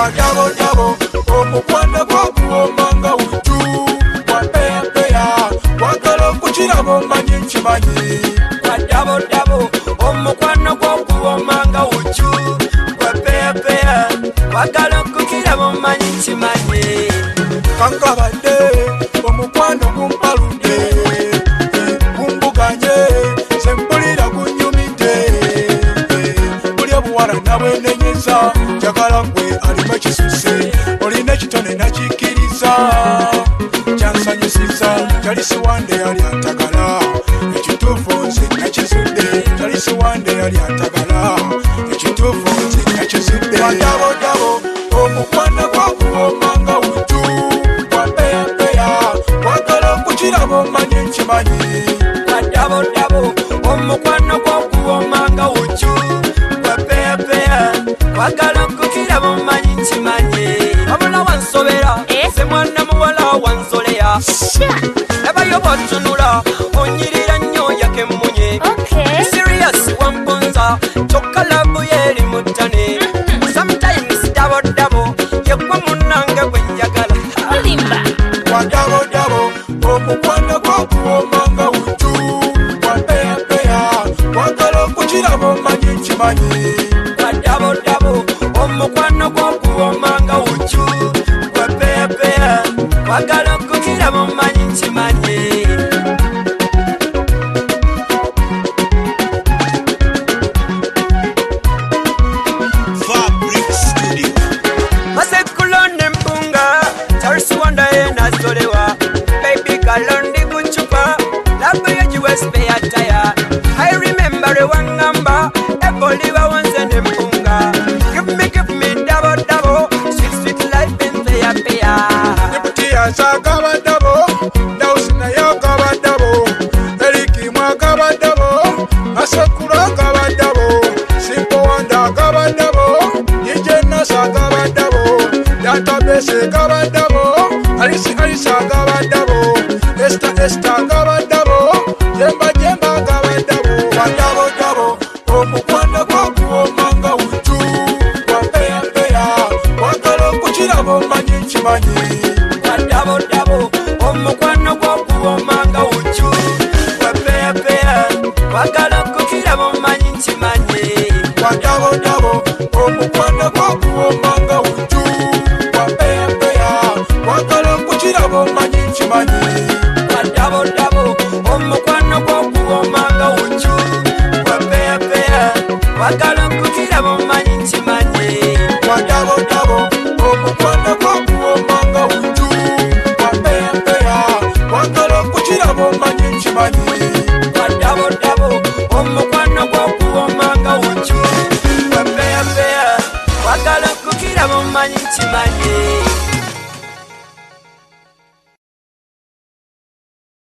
Wadabo dabo, omukwana gwokuwoma nga wuju. Wapeya peya, wagala kuchira mumanyi nchimanyi. Wadabo dabo, omukwana gwokuwoma nga wuju. Wapeya peya, wagala kuchira mumanyi nchimanyi. Kankabadde, omukwano gumpalude. Gumbuganye, sempulira gunyumide. Buli obuwala nabwenenyeza, njagala gwe alimu ekisuse. Olina ekitone nakikiriza, kyansanyusiza. Jalisi wande yali atagala, ekituufu nze nakizudde. Jalisi wande yali atagala, ekituufu nze nakizudde. Wadabo omukwana gwokuwoma nga wuju. Wapeya wagala okugira mumanyi nkimanyi. Wadabo omukwana gwokuwoma nga wuju. Wapeya wagala okugira mumanyi nkimanyi. Wabula wansobera, nze mwana muwala wansoleya. Nabayo bwatunula, onyirira nnyo yakemunye. Serious wamponza, kyokka labu yeri mutane. Sometimes dabo yekwa munange gwe njagala. Wadabo omukwana gwokuwoma nga wuju. Wapeya wagala okugira mumanyi nkimanyi. Wadabo omukwana gwokuwoma nga wuju. Wapeya wagala okugira mumanyi nkimanyi. Masekulo nempunga, Charles Wanda enazolewa. Baby galondi kuchupa, labu yajiwe spare tire. I remember wangamba, eboliwa wanze nempunga. Give me dabo, sweet life in peya. Nibutia sagaba dabo, dausina yo gaba dabo. Eriki mwa gaba dabo, Masekulo gaba dabo. Simple Wanda gaba dabo, DJ Nasa gaba dabo. Database gaba dabo, Alisa gaba dabo. Esta gaba dabo, Jemba gaba dabo. Wadabo omukwana gwokuwoma nga wuju. Wapeya wagala okugira mumanyi nkimanyi. Wadabo omukwana gwokuwoma nga wuju. Wapeya wagala okugira mumanyi nkimanyi. Wadabo omukwana gwokuwoma nga wuju. Wapeya wagala okugira mumanyi nkimanyi. Wadabo omukwana gwokuwoma nga wuju. Wapeya wagala okugira mumanyi nkimanyi. Wadabo omukwana gwokuwoma nga wuju. Wapeya wagala okugira mumanyi nkimanyi. Wadabo omukwana gwokuwoma nga wuju. Wapeya wagala okugira mumanyi nkimanyi.